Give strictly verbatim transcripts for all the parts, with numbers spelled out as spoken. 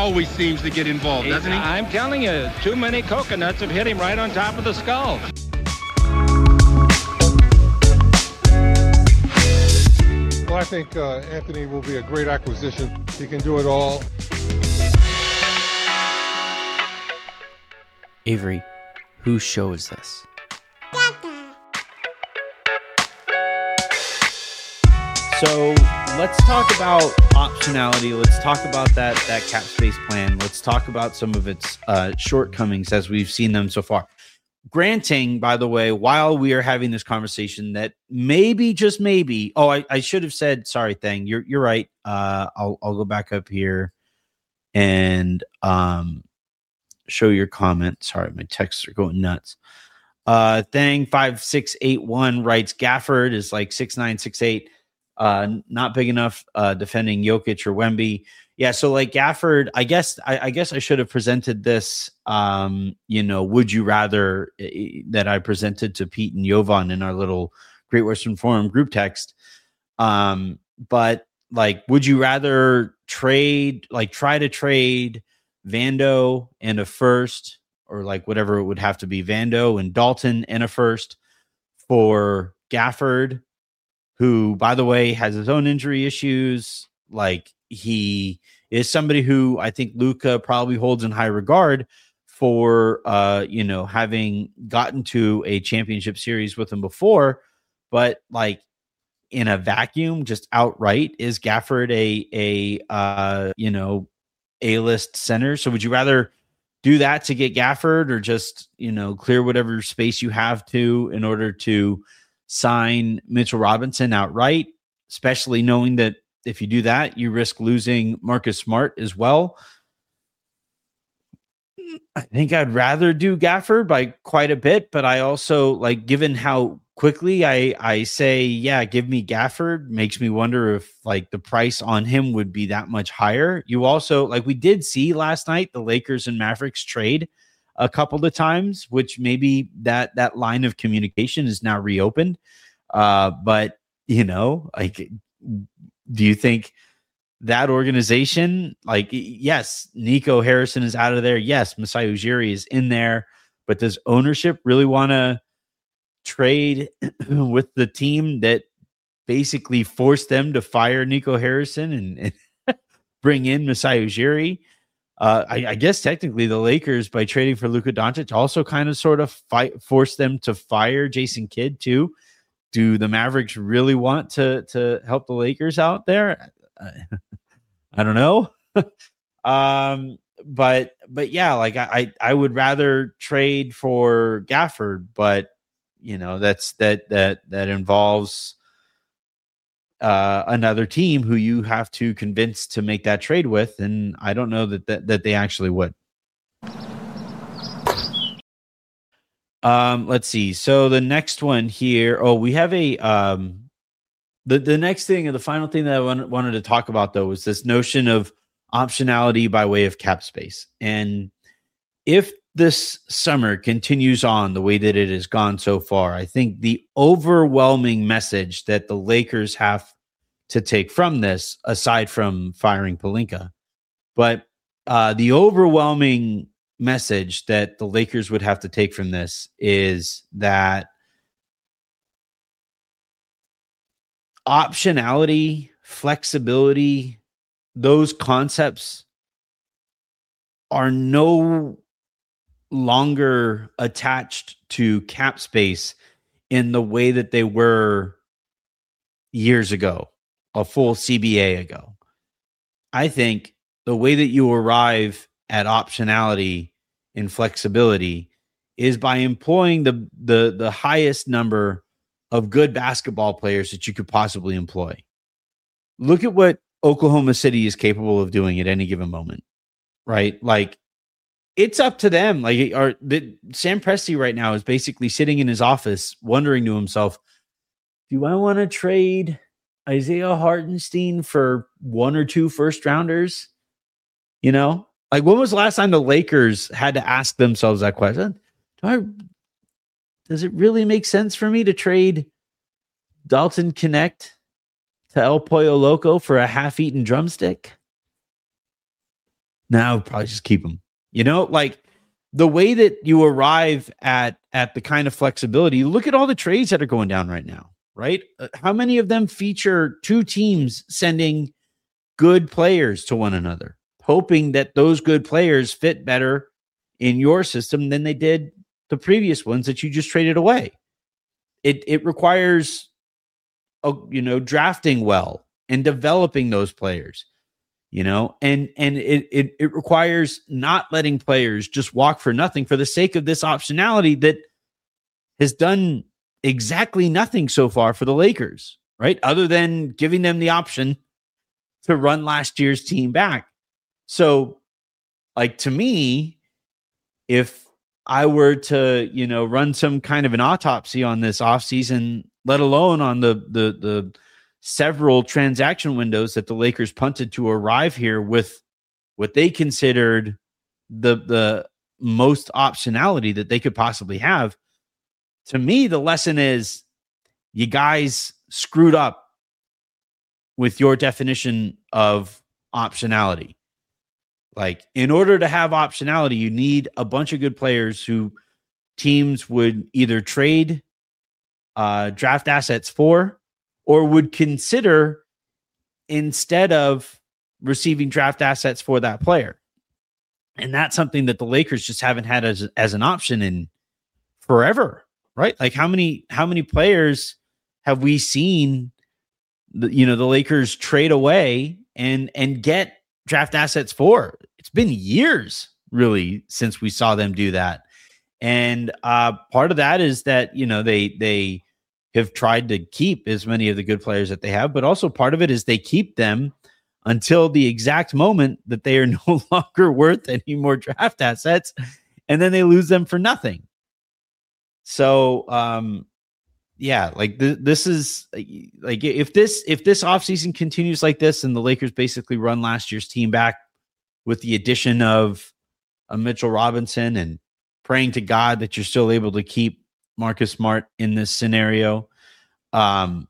always seems to get involved, He- doesn't he? I'm telling you, too many coconuts have hit him right on top of the skull. Well, I think uh, Anthony will be a great acquisition. He can do it all. Avery, whose show is this? So let's talk about optionality. Let's talk about that that cap space plan. Let's talk about some of its uh, shortcomings as we've seen them so far. Granting, by the way, while we are having this conversation, that maybe, just maybe. Oh, I, I should have said sorry. Thing, you're you're right. Uh, I'll I'll go back up here and um show your comment. Sorry, my texts are going nuts. Uh, Thing five six eight one writes Gafford is like six nine six eight. Uh, not big enough uh, defending Jokic or Wemby. Yeah, so like Gafford, I guess I, I guess I should have presented this. Um, you know, would you rather uh, that I presented to Pete and Jovan in our little Great Western Forum group text. Um, but like, would you rather trade, like, try to trade Vando and a first, or like whatever it would have to be, Vando and Dalton and a first for Gafford, who, by the way, has his own injury issues. Like, he is somebody who I think Luka probably holds in high regard for, uh, you know, having gotten to a championship series with him before. But like in a vacuum, just outright, is Gafford a, a uh, you know, A-list center? So would you rather do that to get Gafford, or just, you know, clear whatever space you have to in order to sign Mitchell Robinson outright, especially knowing that if you do that, you risk losing Marcus Smart as well? I think I'd rather do Gafford by quite a bit, but I also, like, given how quickly I, I say, yeah, give me Gafford, makes me wonder if like the price on him would be that much higher. You also, like, we did see last night, the Lakers and Mavericks trade a couple of times, which maybe that that line of communication is now reopened. Uh, but, you know, like, do you think that organization, like, yes, Nico Harrison is out of there. Yes, Masai Ujiri is in there. But does ownership really want to trade with the team that basically forced them to fire Nico Harrison and, and bring in Masai Ujiri? Uh, I, I guess technically the Lakers, by trading for Luka Doncic, also kind of sort of fight, forced them to fire Jason Kidd too. Do the Mavericks really want to to help the Lakers out there? Uh, I don't know. um, but but yeah, like I I would rather trade for Gafford, but you know that's that that that involves Uh, another team who you have to convince to make that trade with, and I don't know that that, that they actually would. Um, let's see. So the next one here. Oh, we have a um, the the next thing, and the final thing that I wanted, wanted to talk about though was this notion of optionality by way of cap space. And if this summer continues on the way that it has gone so far, I think the overwhelming message that the Lakers have to take from this, aside from firing Pelinka, but uh, the overwhelming message that the Lakers would have to take from this is that optionality, flexibility, those concepts are no longer attached to cap space in the way that they were years ago, a full C B A ago. I think the way that you arrive at optionality and flexibility is by employing the the the highest number of good basketball players that you could possibly employ. Look at what Oklahoma City is capable of doing at any given moment, right? Like, it's up to them. Like, are the, Sam Presti right now is basically sitting in his office wondering to himself, do I want to trade Isaiah Hartenstein for one or two first rounders? You know, like, when was the last time the Lakers had to ask themselves that question? Do I, does it really make sense for me to trade Dalton Connect to El Pollo Loco for a half-eaten drumstick? Now probably just keep him. You know, like the way that you arrive at at the kind of flexibility. Look at all the trades that are going down right now, right? Uh, how many of them feature two teams sending good players to one another, hoping that those good players fit better in your system than they did the previous ones that you just traded away? It it requires, a, you know, drafting well and developing those players, you know, and and it, it it requires not letting players just walk for nothing for the sake of this optionality that has done exactly nothing so far for the Lakers, right? Other than giving them the option to run last year's team back. So, like, to me, if I were to, you know, run some kind of an autopsy on this offseason, let alone on the the the several transaction windows that the Lakers punted to arrive here with what they considered the the most optionality that they could possibly have, to me, the lesson is you guys screwed up with your definition of optionality. Like, in order to have optionality, you need a bunch of good players who teams would either trade uh, draft assets for or would consider instead of receiving draft assets for that player. And that's something that the Lakers just haven't had as, as an option in forever, right? Like, how many how many players have we seen, the, you know, the Lakers trade away and and get draft assets for? It's been years, really, since we saw them do that. And uh, part of that is that, you know, they they have tried to keep as many of the good players that they have, but also part of it is they keep them until the exact moment that they are no longer worth any more draft assets, and then they lose them for nothing. So, um, yeah, like th- this is like if this if this offseason continues like this, and the Lakers basically run last year's team back with the addition of a Mitchell Robinson and praying to God that you're still able to keep Marcus Smart in this scenario, um,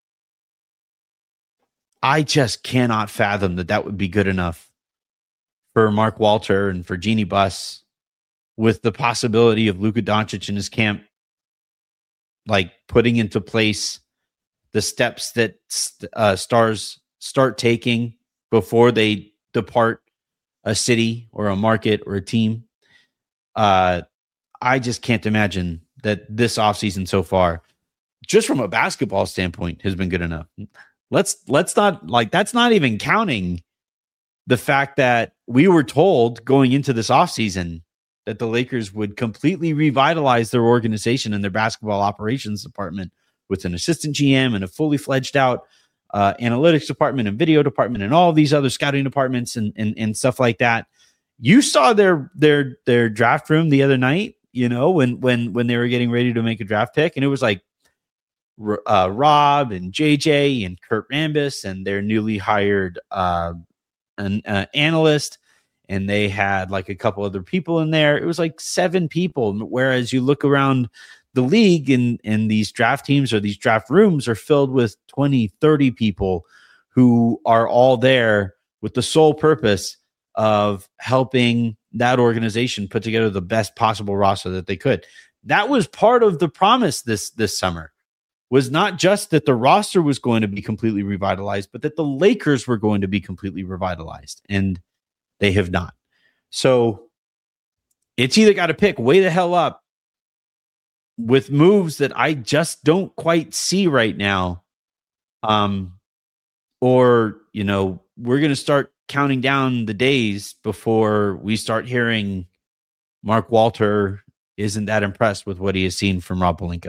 I just cannot fathom that that would be good enough for Mark Walter and for Jeanie Buss, with the possibility of Luka Doncic in his camp, like putting into place the steps that uh, stars start taking before they depart a city or a market or a team. Uh, I just can't imagine that this offseason so far, just from a basketball standpoint, has been good enough. Let's let's not like that's not even counting the fact that we were told going into this offseason that the Lakers would completely revitalize their organization and their basketball operations department with an assistant G M and a fully fledged out uh, analytics department and video department and all of these other scouting departments and, and, and stuff like that. You saw their, their, their draft room the other night, you know, when, when, when they were getting ready to make a draft pick, and it was like uh, Rob and J J and Kurt Rambis and their newly hired uh, an uh, analyst. And they had like a couple other people in there. It was like seven people. Whereas you look around the league and, and these draft teams or these draft rooms are filled with twenty, thirty people who are all there with the sole purpose of helping that organization put together the best possible roster that they could. That was part of the promise this, this summer, was not just that the roster was going to be completely revitalized, but that the Lakers were going to be completely revitalized. And they have not. So it's either got to pick way the hell up with moves that I just don't quite see right now. Um, or, you know, we're going to start counting down the days before we start hearing Mark Walter isn't that impressed with what he has seen from Rob Pelinka.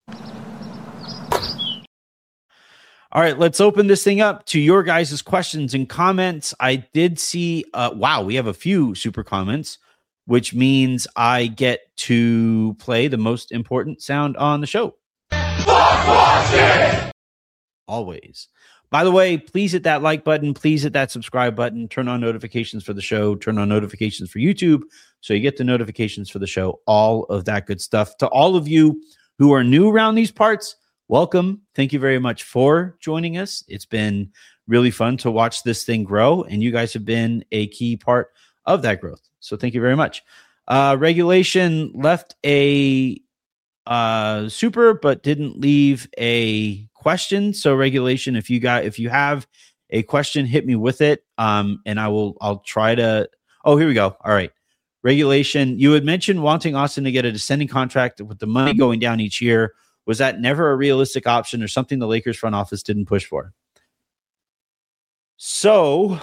All right, let's open this thing up to your guys' questions and comments. I did see, uh, wow, we have a few super comments, which means I get to play the most important sound on the show. Always. By the way, please hit that like button. Please hit that subscribe button. Turn on notifications for the show. Turn on notifications for YouTube so you get the notifications for the show. All of that good stuff. To all of you who are new around these parts, welcome. Thank you very much for joining us. It's been really fun to watch this thing grow, and you guys have been a key part of that growth. So thank you very much. Uh, regulation left a uh, super, but didn't leave a question. So regulation, if you got, if you have a question, hit me with it. Um, and I will, I'll try to, oh, here we go. All right. Regulation. You had mentioned wanting Austin to get a descending contract with the money going down each year. Was that never a realistic option or something the Lakers front office didn't push for? So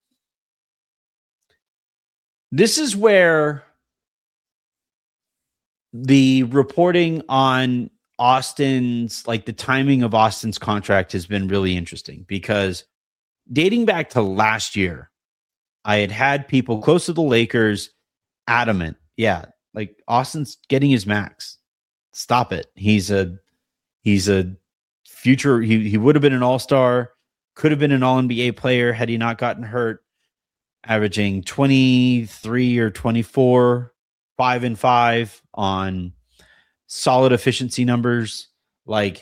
this is where the reporting on Austin's, like the timing of Austin's contract has been really interesting, because dating back to last year, I had had people close to the Lakers adamant, yeah, like Austin's getting his max. Stop it. He's a he's a future. He he would have been an all-star, could have been an all N B A player had he not gotten hurt, averaging twenty-three or twenty-four, five and five on solid efficiency numbers. Like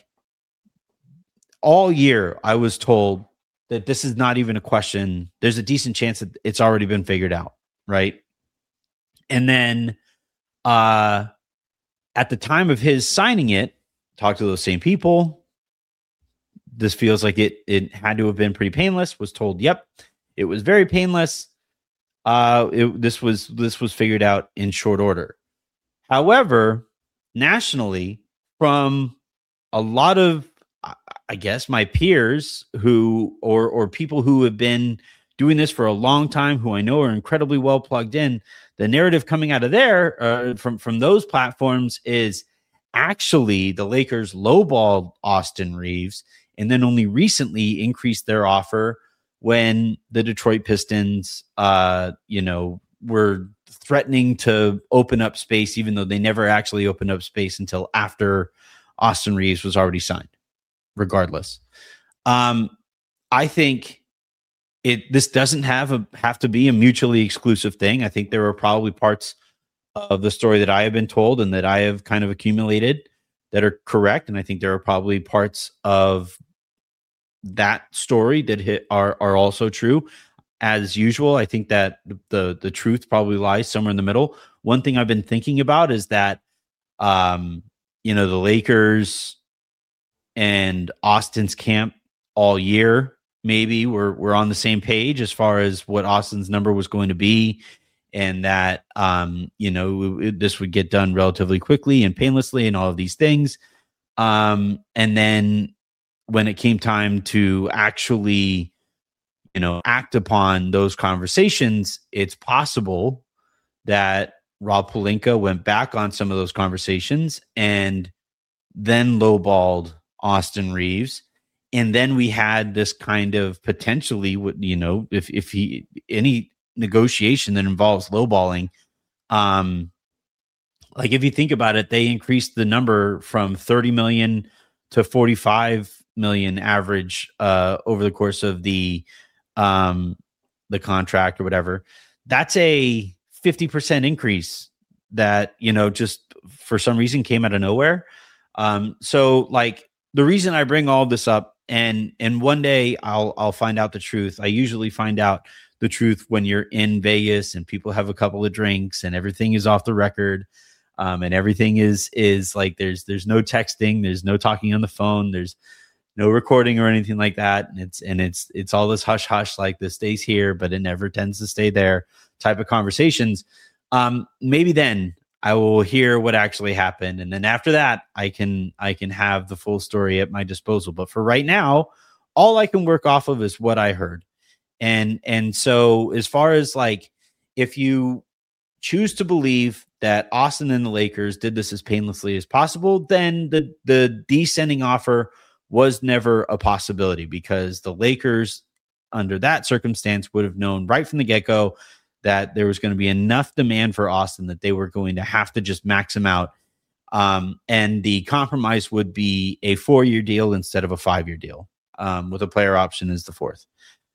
all year, I was told that this is not even a question. There's a decent chance that it's already been figured out, right? And then uh, at the time of his signing it, talked to those same people. This feels like it it had to have been pretty painless. Was told, yep, it was very painless. Uh, it, this was this was figured out in short order. However, nationally, from a lot of, I guess, my peers who or or people who have been doing this for a long time, who I know are incredibly well plugged in, the narrative coming out of there uh, from from those platforms is actually the Lakers lowballed Austin Reaves and then only recently increased their offer when the Detroit Pistons, uh, you know, were threatening to open up space, even though they never actually opened up space until after Austin Reaves was already signed. Regardless, um, I think it. This doesn't have a have to be a mutually exclusive thing. I think there are probably parts of the story that I have been told and that I have kind of accumulated that are correct, and I think there are probably parts of that story that hit are are also true. As usual, I think that the the truth probably lies somewhere in the middle. One thing I've been thinking about is that, um, you know, the Lakers and Austin's camp all year, maybe we're we're on the same page as far as what Austin's number was going to be, and that um, you know, it, this would get done relatively quickly and painlessly, and all of these things. Um, and then when it came time to actually, you know, act upon those conversations, it's possible that Rob Pelinka went back on some of those conversations and then lowballed Austin Reaves. And then we had this kind of potentially, you know, if, if he, any negotiation that involves lowballing, um, like if you think about it, they increased the number from thirty million to forty-five million average, uh, over the course of the, um, the contract or whatever. That's a fifty percent increase that, you know, just for some reason came out of nowhere. Um, so like, the reason I bring all this up, and and one day I'll I'll find out the truth. I usually find out the truth when you're in Vegas and people have a couple of drinks and everything is off the record, um, and everything is is like there's there's no texting, there's no talking on the phone, there's no recording or anything like that, and it's and it's it's all this hush hush, like this stays here, but it never tends to stay there type of conversations. Um, maybe then I will hear what actually happened, and then after that, I can I can have the full story at my disposal. But for right now, all I can work off of is what I heard, and and so as far as like, if you choose to believe that Austin and the Lakers did this as painlessly as possible, then the the descending offer was never a possibility, because the Lakers, under that circumstance, would have known right from the get-go that there was going to be enough demand for Austin that they were going to have to just max him out. Um, and the compromise would be a four-year deal instead of a five-year deal, um, with a player option as the fourth.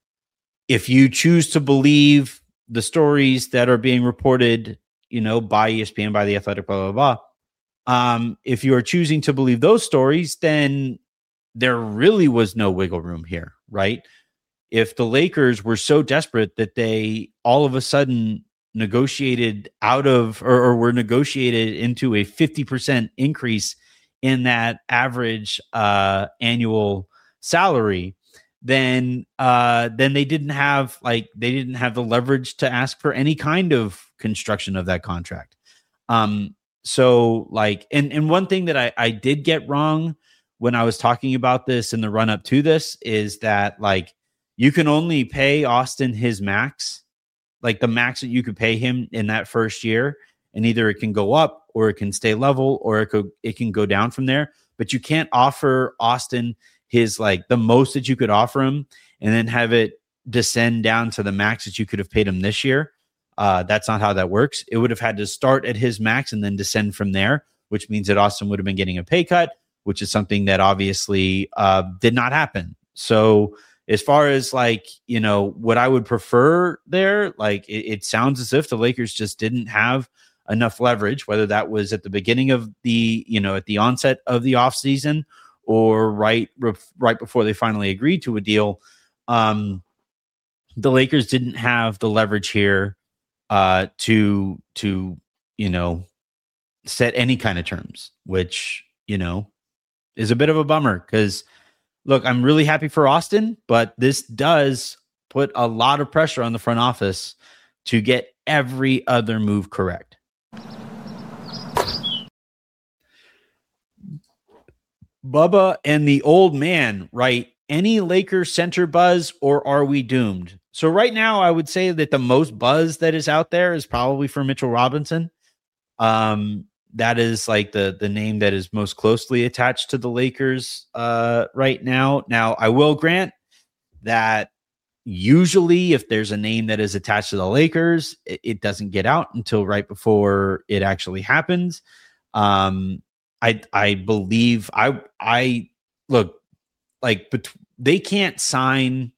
If you choose to believe the stories that are being reported, you know, by E S P N, by The Athletic, blah, blah, blah, um, if you are choosing to believe those stories, then there really was no wiggle room here, right? If the Lakers were so desperate that they all of a sudden negotiated out of or, or were negotiated into a fifty percent increase in that average uh, annual salary, then uh, then they didn't have like they didn't have the leverage to ask for any kind of construction of that contract. Um, so like, and and one thing that I, I did get wrong when I was talking about this in the run up to this is that like you can only pay Austin his max, like the max that you could pay him in that first year, and either it can go up or it can stay level or it could it can go down from there. But you can't offer Austin his like the most that you could offer him and then have it descend down to the max that you could have paid him this year. Uh, that's not how that works. It would have had to start at his max and then descend from there, which means that Austin would have been getting a pay cut, which is something that obviously uh, did not happen. So as far as like, you know, what I would prefer there, like it, it sounds as if the Lakers just didn't have enough leverage, whether that was at the beginning of the, you know, at the onset of the offseason or right, right before they finally agreed to a deal. Um, the Lakers didn't have the leverage here uh, to, to, you know, set any kind of terms, which, you know, is a bit of a bummer because look, I'm really happy for Austin, but this does put a lot of pressure on the front office to get every other move correct. Bubba and the old man write, any Lakers center buzz or are we doomed? So right now I would say that the most buzz that is out there is probably for Mitchell Robinson. Um, that is like the, the name that is most closely attached to the Lakers uh, right now. Now I will grant that usually if there's a name that is attached to the Lakers, it, it doesn't get out until right before it actually happens. Um, I, I believe I, I look like, but they can't sign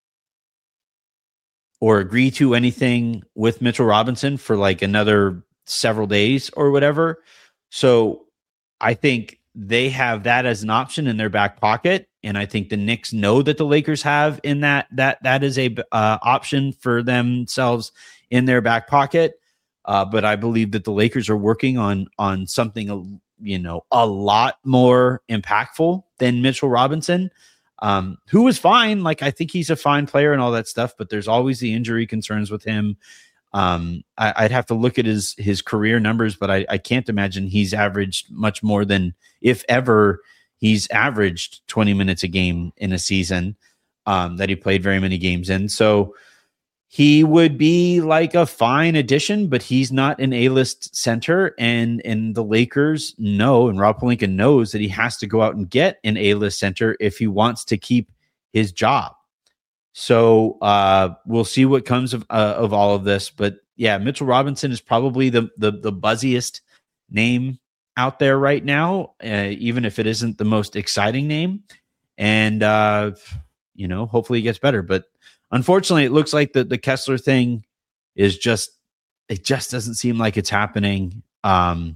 or agree to anything with Mitchell Robinson for like another several days or whatever. So I think they have that as an option in their back pocket. And I think the Knicks know that the Lakers have in that, that, that is a uh, option for themselves in their back pocket. Uh, but I believe that the Lakers are working on, on something, you know, a lot more impactful than Mitchell Robinson, um, who is fine. Like, I think he's a fine player and all that stuff, but there's always the injury concerns with him. Um, I, I'd have to look at his, his career numbers, but I, I can't imagine he's averaged much more than, if ever, he's averaged twenty minutes a game in a season, um, that he played very many games in. So he would be like a fine addition, but he's not an A-list center. And, and the Lakers know, and Rob Pelinka knows that he has to go out and get an A-list center if he wants to keep his job. So uh, we'll see what comes of, uh, of all of this. But yeah, Mitchell Robinson is probably the, the, the buzziest name out there right now, uh, even if it isn't the most exciting name. And, uh, you know, hopefully it gets better. But unfortunately, it looks like the, the Kessler thing is just, it just doesn't seem like it's happening. Um,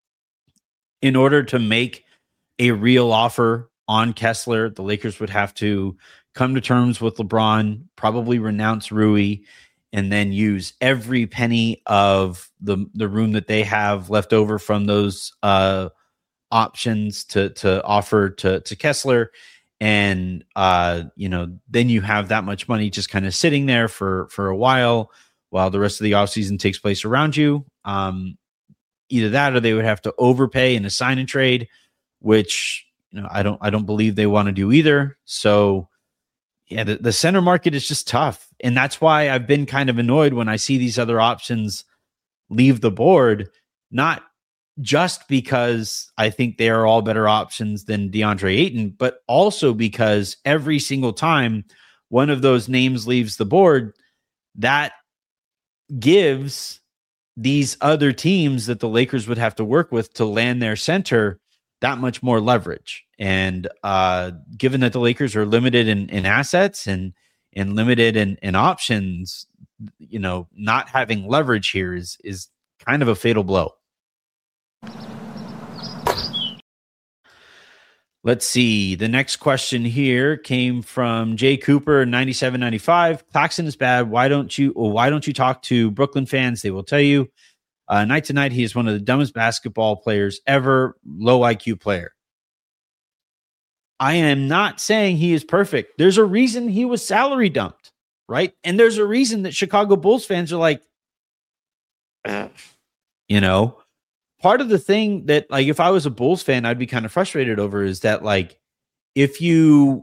in order to make a real offer on Kessler, the Lakers would have to come to terms with LeBron, probably renounce Rui, and then use every penny of the, the room that they have left over from those uh, options to, to offer to, to Kessler. And, uh, you know, then you have that much money just kind of sitting there for, for a while, while the rest of the offseason takes place around you. Um, either that, or they would have to overpay in a sign and trade, which, you know, I don't, I don't believe they want to do either. So yeah, the, the center market is just tough. And that's why I've been kind of annoyed when I see these other options leave the board, not just because I think they are all better options than DeAndre Ayton, but also because every single time one of those names leaves the board, that gives these other teams that the Lakers would have to work with to land their center that much more leverage. And uh, given that the Lakers are limited in, in assets and, and limited in, in options, you know, not having leverage here is, is kind of a fatal blow. Let's see. The next question here came from Jay Cooper, ninety-seven ninety-five. Claxton is bad. Why don't you or why don't you talk to Brooklyn fans? They will tell you. Uh, night to night, he is one of the dumbest basketball players ever. Low I Q player. I am not saying he is perfect. There's a reason he was salary dumped, right? And there's a reason that Chicago Bulls fans are like, Ugh. you know, part of the thing that, like, if I was a Bulls fan, I'd be kind of frustrated over is that, like, if you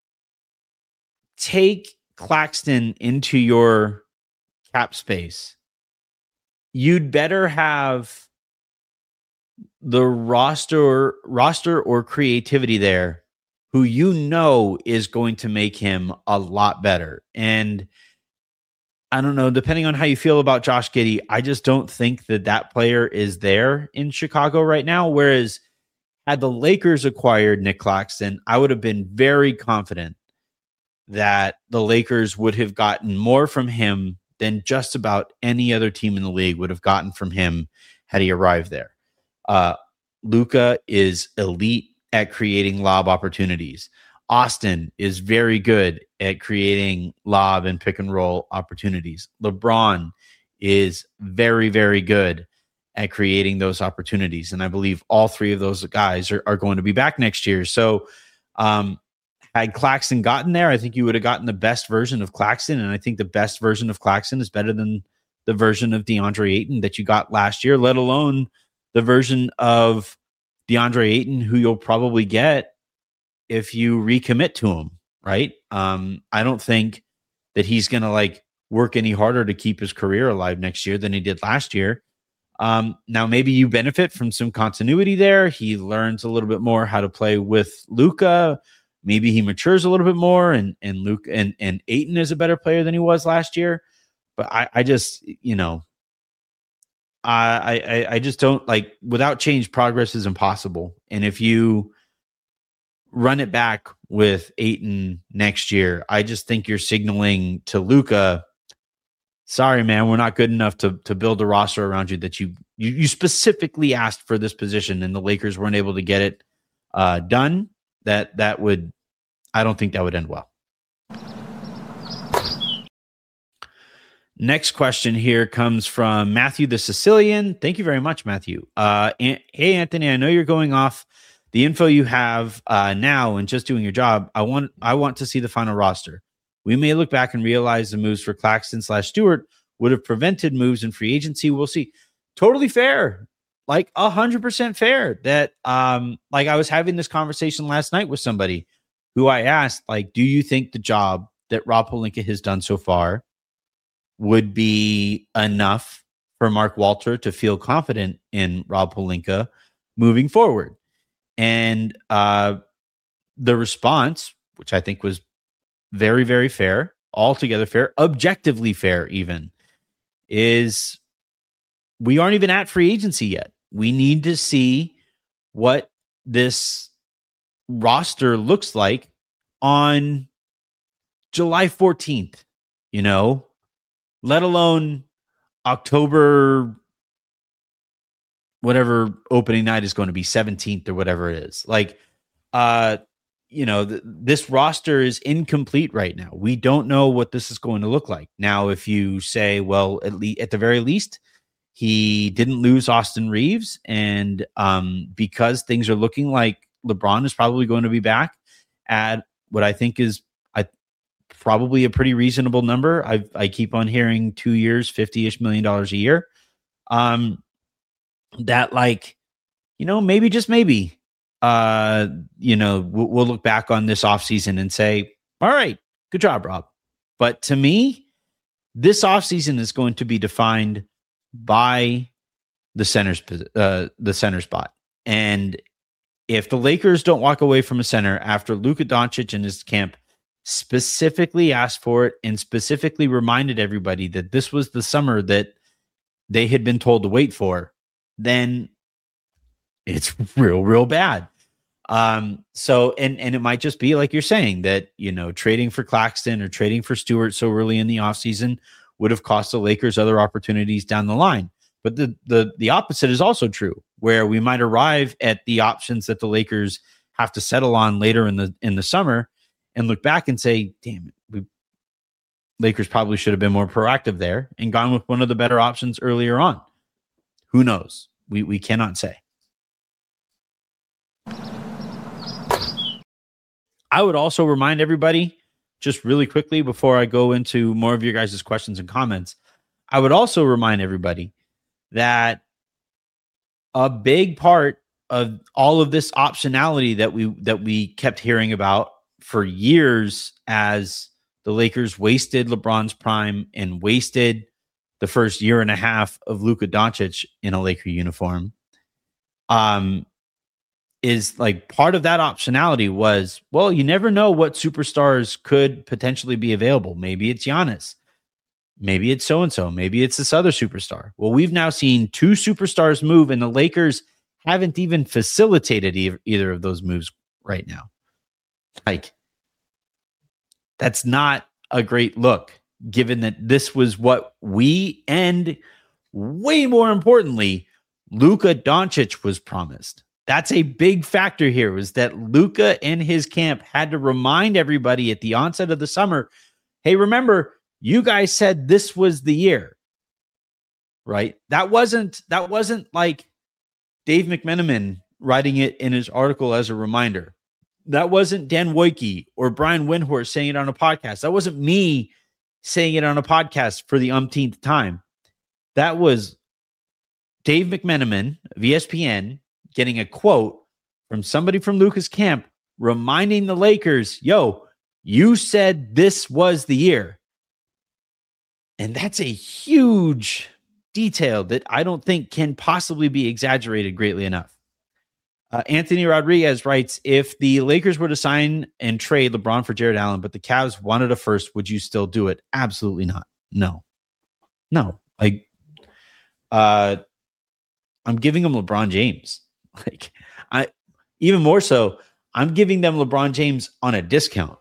take Claxton into your cap space, you'd better have the roster roster or creativity there who you know is going to make him a lot better. And I don't know, depending on how you feel about Josh Giddey, I just don't think that that player is there in Chicago right now. Whereas had the Lakers acquired Nick Claxton, I would have been very confident that the Lakers would have gotten more from him than just about any other team in the league would have gotten from him had he arrived there. Uh, Luka is elite at creating lob opportunities. Austin is very good at creating lob and pick and roll opportunities. LeBron is very, very good at creating those opportunities. And I believe all three of those guys are, are going to be back next year. So um, had Claxton gotten there, I think you would have gotten the best version of Claxton. And I think the best version of Claxton is better than the version of DeAndre Ayton that you got last year, let alone the version of DeAndre Ayton who you'll probably get if you recommit to him, right? Um, I don't think that he's going to like work any harder to keep his career alive next year than he did last year. Um, now, maybe you benefit from some continuity there. He learns a little bit more how to play with Luka. Maybe he matures a little bit more, and and Luke and and Ayton is a better player than he was last year. But I, I just, you know, I, I I just don't like, without change, progress is impossible. And if you run it back with Ayton next year, I just think you're signaling to Luka, sorry, man, we're not good enough to to build a roster around you that you you, you specifically asked for this position, and the Lakers weren't able to get it uh, done. That that would, I don't think that would end well. Next question here comes from Matthew the Sicilian. Thank you very much, Matthew. Uh, hey, Anthony, I know you're going off the info you have uh, now and just doing your job. I want I want to see the final roster. We may look back and realize the moves for Claxton slash Stewart would have prevented moves in free agency. We'll see. Totally fair. Like a hundred percent fair that, um, like I was having this conversation last night with somebody who I asked, like, do you think the job that Rob Pelinka has done so far would be enough for Mark Walter to feel confident in Rob Pelinka moving forward? And uh, the response, which I think was very, very fair, altogether fair, objectively fair even, is we aren't even at free agency yet. We need to see what this roster looks like on July fourteenth, you know, let alone October, whatever opening night is going to be, seventeenth or whatever it is. Like, uh, you know, th- this roster is incomplete right now. We don't know what this is going to look like. Now, if you say, well, at least at the very least, he didn't lose Austin Reeves, and um, because things are looking like LeBron is probably going to be back at what I think is I, probably a pretty reasonable number. I I keep on hearing two years, fifty-ish million dollars a year. Um, that like, you know, maybe just maybe, uh, you know, we'll, we'll look back on this offseason and say, all right, good job, Rob. But to me, this offseason is going to be defined by the center's uh, the center spot. And if the Lakers don't walk away from a center after Luka Doncic and his camp specifically asked for it and specifically reminded everybody that this was the summer that they had been told to wait for, then it's real, real bad. Um, so, and, and it might just be like you're saying that, you know, trading for Claxton or trading for Stewart so early in the offseason would have cost the Lakers other opportunities down the line. But the, the, the opposite is also true, where we might arrive at the options that the Lakers have to settle on later in the in the summer and look back and say, damn it, we Lakers probably should have been more proactive there and gone with one of the better options earlier on. Who knows? We we cannot say. I would also remind everybody, just really quickly before I go into more of your guys' questions and comments, I would also remind everybody that a big part of all of this optionality that we that we kept hearing about for years as the Lakers wasted LeBron's prime and wasted the first year and a half of Luka Doncic in a Laker uniform, um, is like part of that optionality was, well, you never know what superstars could potentially be available. Maybe it's Giannis. Maybe it's so-and-so. Maybe it's this other superstar. Well, we've now seen two superstars move, and the Lakers haven't even facilitated e- either of those moves right now. Like, that's not a great look, given that this was what we, and way more importantly, Luka Doncic was promised. That's a big factor here, was that Luka and his camp had to remind everybody at the onset of the summer, hey, remember, you guys said this was the year, right? That wasn't, that wasn't like Dave McMenamin writing it in his article as a reminder. That wasn't Dan Wojcicki or Brian Windhorst saying it on a podcast. That wasn't me saying it on a podcast for the umpteenth time. That was Dave McMenamin of E S P N getting a quote from somebody from Luka's camp reminding the Lakers, yo, you said this was the year. And that's a huge detail that I don't think can possibly be exaggerated greatly enough. Uh, Anthony Rodriguez writes, if the Lakers were to sign and trade LeBron for Jared Allen, but the Cavs wanted a first, would you still do it? Absolutely not. No. No. Like, uh, I'm giving them LeBron James. Like, I even more so, I'm giving them LeBron James on a discount.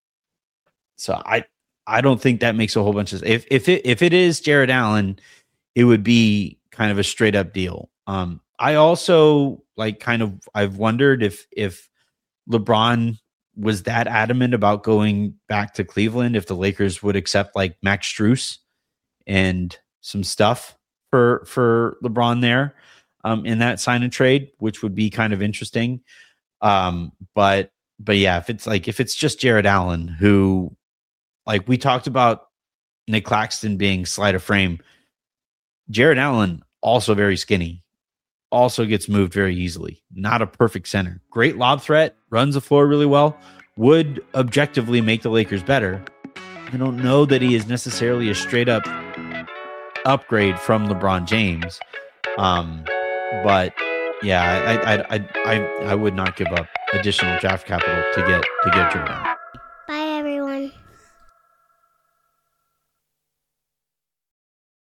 So I I don't think that makes a whole bunch of if if it if it is Jared Allen, it would be kind of a straight up deal. Um, I also like kind of I've wondered if if LeBron was that adamant about going back to Cleveland, if the Lakers would accept like Max Strus and some stuff for for LeBron there um, in that sign and trade, which would be kind of interesting. Um, but but yeah, if it's like if it's just Jared Allen, who like we talked about Nick Claxton being sleight of frame, Jared Allen also very skinny. Also gets moved very easily. Not a perfect center. Great lob threat. Runs the floor really well. Would objectively make the Lakers better. I don't know that he is necessarily a straight up upgrade from LeBron James. Um, but yeah, I I I I I would not give up additional draft capital to get to get Jordan.